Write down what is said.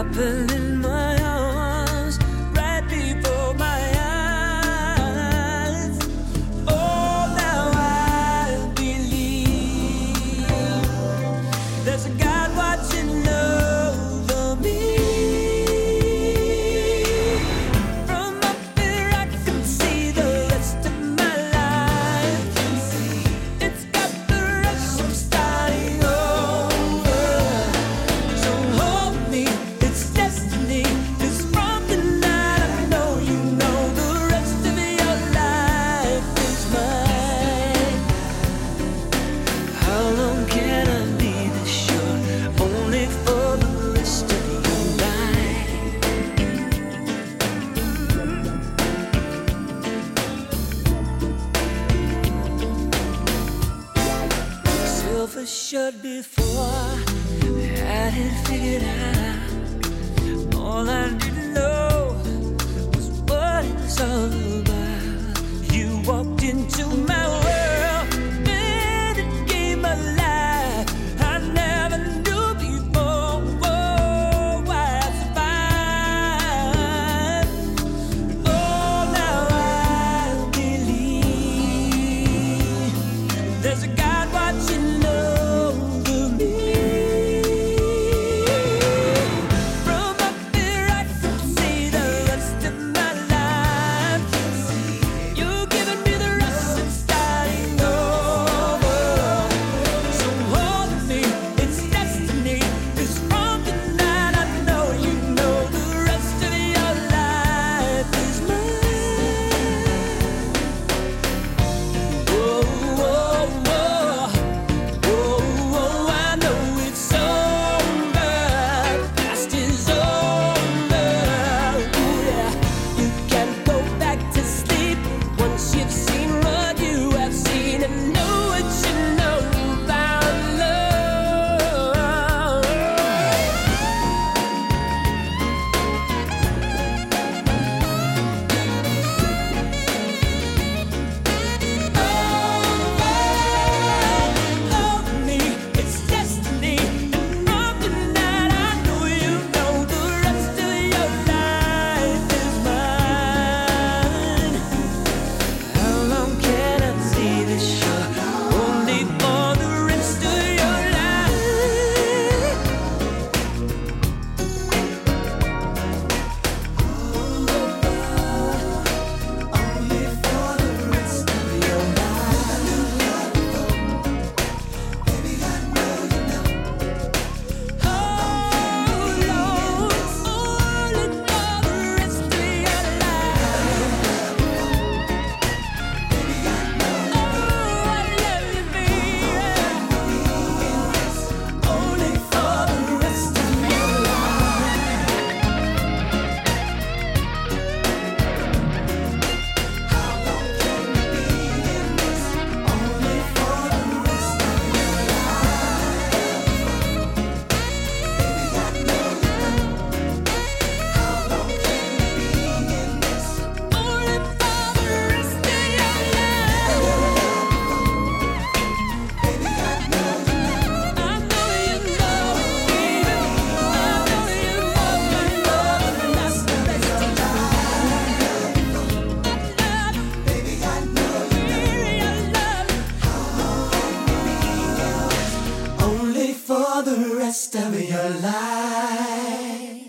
happened in my arms, right before my eyes. Oh, now I believe there's a God watching over me. From up there I can see the rest of my life. It's got the rush of starting over. So hold me, it's destiny. It's from the night I know you know the rest of your life is mine. How long can I be this sure? Only for the rest of your life. Self-assured before I had it figured out. All I didn't know was what it was all about. You walked into my world and it came alive. I never knew before. Oh, why I survived. Oh, now I believe there's a God watching over me. From up there I can see the rest of my life. You're giving me the rush and starting over. So hold me, it's destiny. It's from the night I know you know the rest of your life is mine. Whoa, whoa, whoa. Whoa, whoa, I know it's over. Past is over. Ooh, yeah. You can't go back to sleep once you've seen what you have seen and know what you know about love. Hold me, it's destiny. From the night I know you know the rest of your life is mine. How long can I see this show? Only for the rest of your life. Only for the rest of your life. Baby, I know you know. Oh, Lord, only for the rest of your life. Baby, I know you know. Oh, I love you, baby. Only for the rest of your life. How long can you be in this? Only for the rest of your life. Baby, I know you know. How long can you be in this? Only for the rest of your life. Baby, I know you know. I know you know, baby. I know you know me for the rest of your life. Baby, I know you know. Only for the rest of your life.